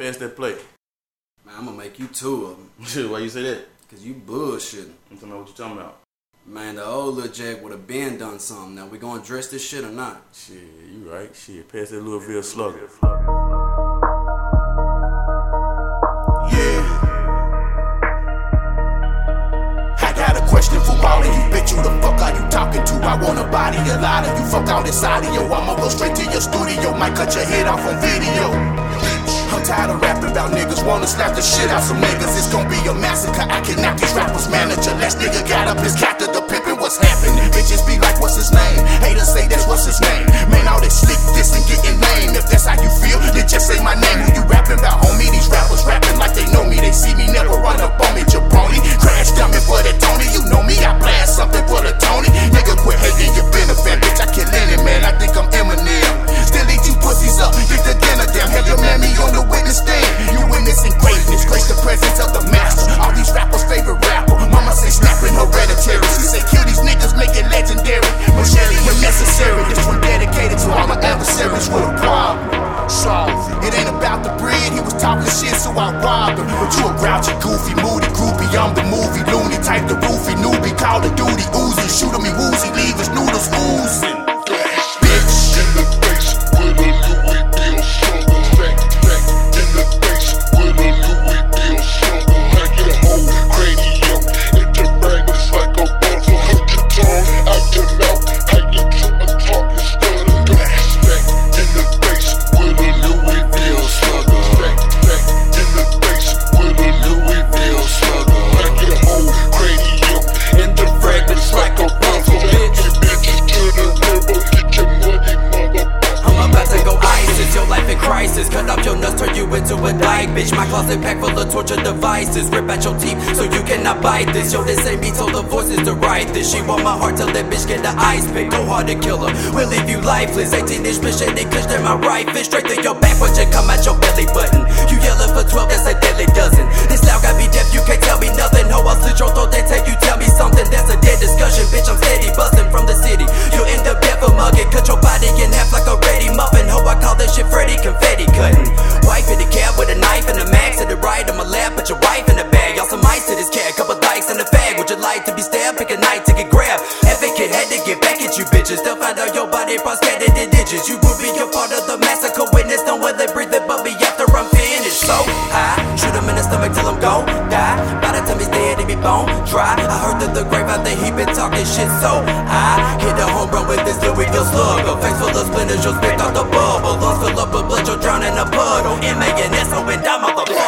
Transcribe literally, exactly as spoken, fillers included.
Pass that plate. Man, I'm gonna make you two of them. Why you say that? Cause you bullshitting. I'm talking about what you talking about. Man, the old Lil Jack would have been done something. Now we gonna address this shit or not? Shit, you right. Shit, pass that Louisville slugger. Yeah. I got a question for all of you, bitch. Who the fuck are you talking to? I wanna body a lot of you. Fuck all this audio. I'ma go straight to your studio. Might cut your head off on video. I'm tired of rapping about niggas, wanna slap the shit out some niggas. It's gonna be a massacre, I kidnap these rappers. Manager, last nigga got up his cat to the pimpin', what's happening? Bitches be like, what's his name? Haters say that's what's his name. Man, all this slick diss and getting lame. If that's how you feel, then just say my name. Who you rapping about, homie? These rappers rapping like they know me. They see me, never run up on me, jabroni. Crash dummin' for that Tony, you know me, I blast something for the Tony. Nigga, quit hating, you been a fan, bitch, I kill any man. I think I'm Eminem. Still eat you pussies up, get the dinner down. Have your mammy on the witness stand. You witnessing greatness, grace the presence of the master. All these rappers' favorite rapper. Mama say snapping hereditary. She say kill these niggas, make it legendary. Machete when necessary. This one dedicated to all my adversaries with a problem. Solve it. It ain't about the bread. He was talking shit, so I robbed him. But you a grouchy, goofy, moody, groupie. I'm the movie, loony type, the roofie, newbie. Call of Duty, Uzi, shoot him, he woozy, leave his noodles oozing. Bitch in the face with a Louis Deal struggle. Back, back in the face with a Louis Deal struggle. I get a whole cranium into fragments like a buzzer. Hook your tongue out your mouth. I get to a talking stutter. Back in the face with a Louis Deal struggle. Back, back in the face with a Louis Deal struggle. I get a whole cranium into fragments like a buzzer. Bitches to the river, get your money, mother. I'm about to go ISIS, your life in crisis. Cut off your nuts, turn you into a dyke, bitch. My closet packed full of torture devices. Rip out your teeth so you cannot bite this. Yo, this ain't me, told the voices to write this. She want my heart, tell that bitch get the ice pick. Go hard to kill her, we'll leave you lifeless. eighteen inch bitch, and they clutched in my right fist. Straight through your back, watch it come out your belly button. You yelling for twelve, that's a deadly dozen. This loud got me deaf, you can't tell me nothing. Ho, I'll slit your throat, then take you tell me something. That's a dead discussion, bitch, I'm steady busting from the city. You'll end up dead for mugging, cut your body in half like a ready muffin. Ho, I call that shit Freddy confetti cutting. Wife in the cab with a knife and a max to the right on my lap, put your wife in the bag. Y'all some ice to this cat, couple dikes in the fag. Would you like to be stabbed? Pick a night to get grabbed. Advocate had to get back at you bitches. They'll find out your body parts scattered in digits. You will be a part of the massacre witness. Don't let it breathe above me after I'm finished. So I shoot him in the stomach till I'm gon' die. By the time he's dead, he be bone dry. I heard that the grave out there he been talking shit, so I hit a home run with this Louisville slugger. Face full of splinters, you'll spit out the bubble. Lungs fill up with blood, you'll drown in a puddle. M A N S O and die, motherfucker.